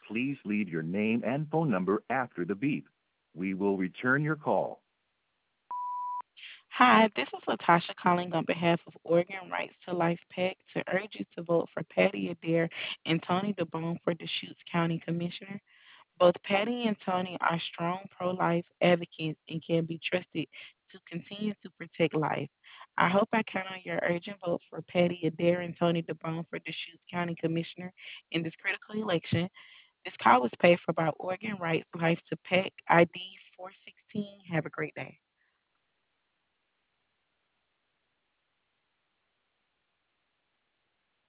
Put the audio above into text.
please leave your name and phone number after the beep. We will return your call. Hi, this is Latasha calling on behalf of Oregon Rights to Life PAC to urge you to vote for Patty Adair and Tony DeBone for Deschutes County Commissioner. Both Patty and Tony are strong pro life advocates and can be trusted to continue to protect life. I hope I count on your urgent vote for Patty Adair and Tony DeBone for Deschutes County Commissioner in this critical election. This call was paid for by Oregon Rights Life to PAC ID 416. Have a great day.